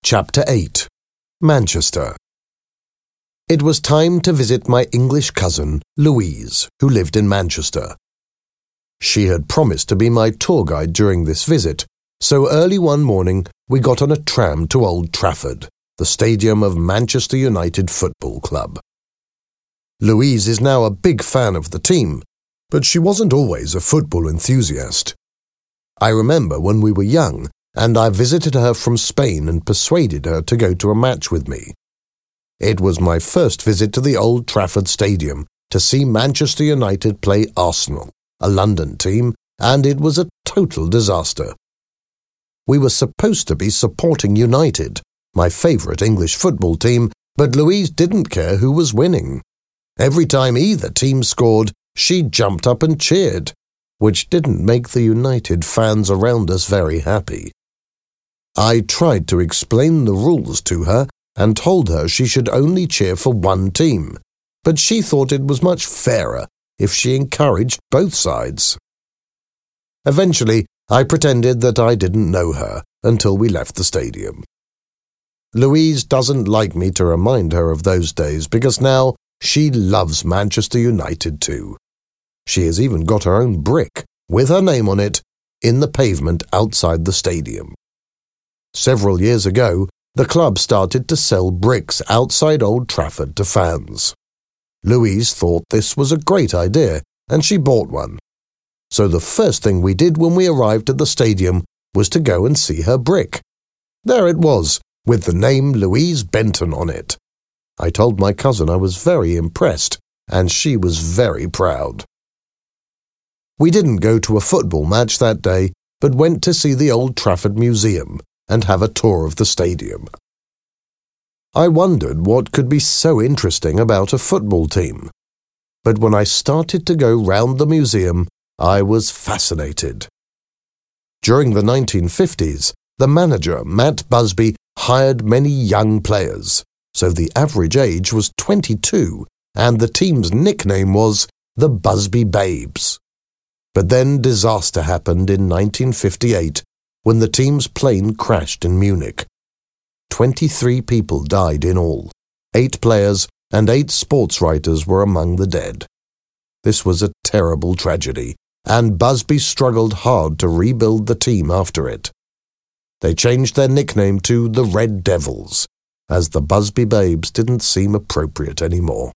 Chapter 8. Manchester. It was time to visit my English cousin, Louise, who lived in Manchester. She had promised to be my tour guide during this visit, so early one morning we got on a tram to Old Trafford, the stadium of Manchester United Football Club. Louise is now a big fan of the team, but she wasn't always a football enthusiast. I remember when we were young, and I visited her from Spain and persuaded her to go to a match with me. It was my first visit to the Old Trafford Stadium to see Manchester United play Arsenal, a London team, and it was a total disaster. We were supposed to be supporting United, my favourite English football team, but Louise didn't care who was winning. Every time either team scored, she jumped up and cheered, which didn't make the United fans around us very happy. I tried to explain the rules to her and told her she should only cheer for one team, but she thought it was much fairer if she encouraged both sides. Eventually, I pretended that I didn't know her until we left the stadium. Louise doesn't like me to remind her of those days because now she loves Manchester United too. She has even got her own brick, with her name on it, in the pavement outside the stadium. Several years ago, the club started to sell bricks outside Old Trafford to fans. Louise thought this was a great idea, and she bought one. So the first thing we did when we arrived at the stadium was to go and see her brick. There it was, with the name Louise Benton on it. I told my cousin I was very impressed, and she was very proud. We didn't go to a football match that day, but went to see the Old Trafford Museum and have a tour of the stadium. I wondered what could be so interesting about a football team. But when I started to go round the museum, I was fascinated. During the 1950s, the manager, Matt Busby, hired many young players, so the average age was 22, and the team's nickname was the Busby Babes. But then disaster happened in 1958, when the team's plane crashed in Munich. 23 people died in all. 8 players and 8 sports writers were among the dead. This was a terrible tragedy, and Busby struggled hard to rebuild the team after it. They changed their nickname to the Red Devils, as the Busby Babes didn't seem appropriate anymore.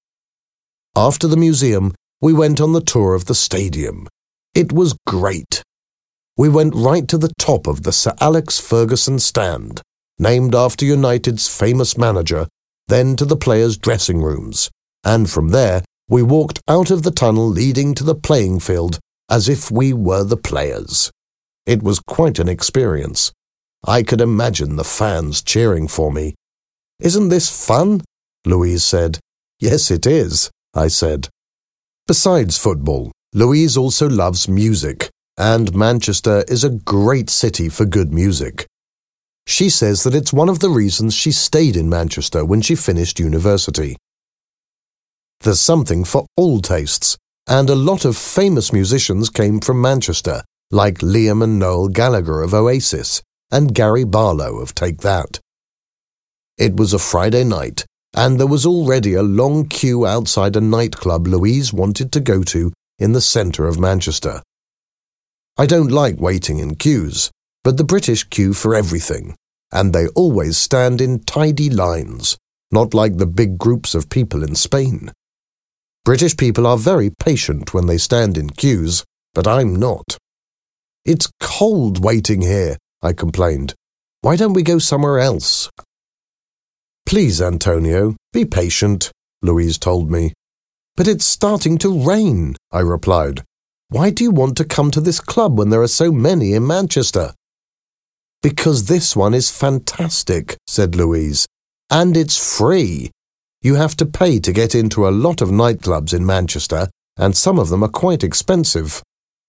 After the museum, we went on the tour of the stadium. It was great. We went right to the top of the Sir Alex Ferguson stand, named after United's famous manager, then to the players' dressing rooms, and from there we walked out of the tunnel leading to the playing field as if we were the players. It was quite an experience. I could imagine the fans cheering for me. "Isn't this fun?" Louise said. "Yes, it is," I said. Besides football, Louise also loves music, and Manchester is a great city for good music. She says that it's one of the reasons she stayed in Manchester when she finished university. There's something for all tastes, and a lot of famous musicians came from Manchester, like Liam and Noel Gallagher of Oasis and Gary Barlow of Take That. It was a Friday night, and there was already a long queue outside a nightclub Louise wanted to go to in the centre of Manchester. I don't like waiting in queues, but the British queue for everything, and they always stand in tidy lines, not like the big groups of people in Spain. British people are very patient when they stand in queues, but I'm not. "It's cold waiting here," I complained. "Why don't we go somewhere else?" "Please, Antonio, be patient," Louise told me. "But it's starting to rain," I replied. "Why do you want to come to this club when there are so many in Manchester?" "Because this one is fantastic," said Louise, "and it's free. You have to pay to get into a lot of nightclubs in Manchester, and some of them are quite expensive."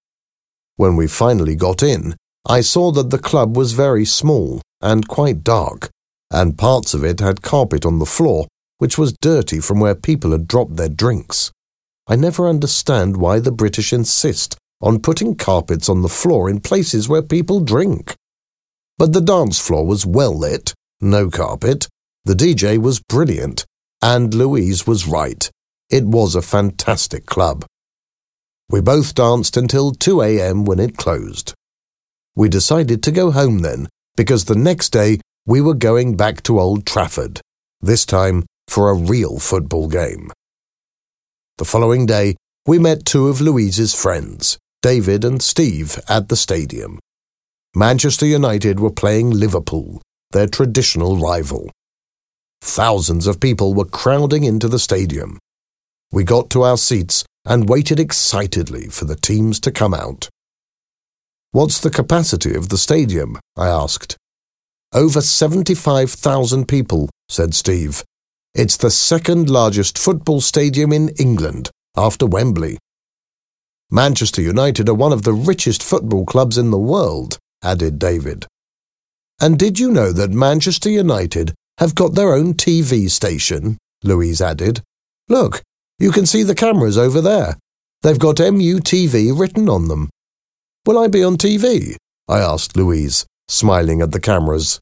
When we finally got in, I saw that the club was very small and quite dark, and parts of it had carpet on the floor, which was dirty from where people had dropped their drinks. I never understand why the British insist on putting carpets on the floor in places where people drink. But the dance floor was well lit, no carpet. The DJ was brilliant, and Louise was right. It was a fantastic club. We both danced until 2 a.m. when it closed. We decided to go home then, because the next day we were going back to Old Trafford, this time for a real football game. The following day, we met two of Louise's friends, David and Steve, at the stadium. Manchester United were playing Liverpool, their traditional rival. Thousands of people were crowding into the stadium. We got to our seats and waited excitedly for the teams to come out. "What's the capacity of the stadium?" I asked. "Over 75,000 people," said Steve. "It's the second largest football stadium in England, after Wembley." "Manchester United are one of the richest football clubs in the world," added David. "And did you know that Manchester United have got their own TV station?" Louise added. "Look, you can see the cameras over there. They've got MUTV written on them." "Will I be on TV?" I asked Louise, smiling at the cameras.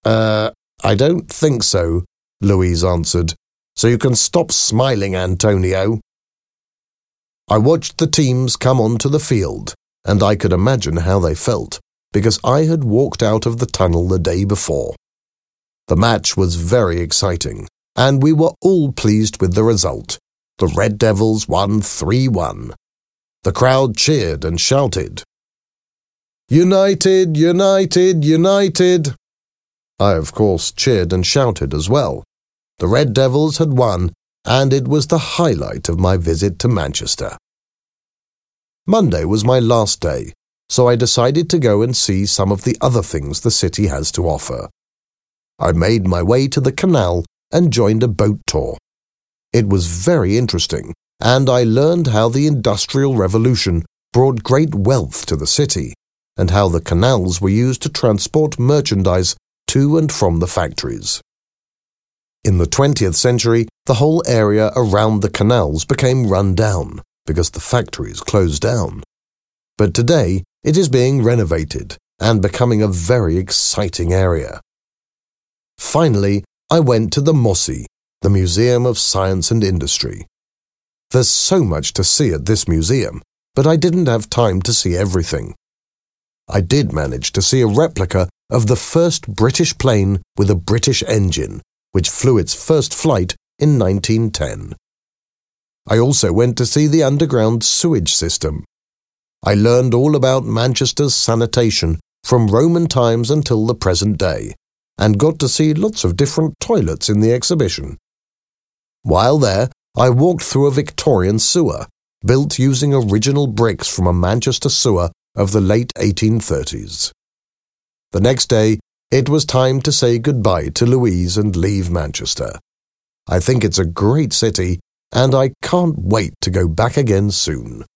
I don't think so," Louise answered. "So you can stop smiling, Antonio." I watched the teams come onto the field, and I could imagine how they felt, because I had walked out of the tunnel the day before. The match was very exciting, and we were all pleased with the result. The Red Devils won 3-1. The crowd cheered and shouted, "United, United, United!" I, of course, cheered and shouted as well. The Red Devils had won, and it was the highlight of my visit to Manchester. Monday was my last day, so I decided to go and see some of the other things the city has to offer. I made my way to the canal and joined a boat tour. It was very interesting, and I learned how the Industrial Revolution brought great wealth to the city, and how the canals were used to transport merchandise to and from the factories. In the 20th century, the whole area around the canals became run down because the factories closed down. But today, it is being renovated and becoming a very exciting area. Finally, I went to the MOSI, the Museum of Science and Industry. There's so much to see at this museum, but I didn't have time to see everything. I did manage to see a replica of the first British plane with a British engine, which flew its first flight in 1910. I also went to see the underground sewage system. I learned all about Manchester's sanitation from Roman times until the present day, and got to see lots of different toilets in the exhibition. While there, I walked through a Victorian sewer, built using original bricks from a Manchester sewer of the late 1830s. The next day, it was time to say goodbye to Louise and leave Manchester. I think it's a great city, and I can't wait to go back again soon.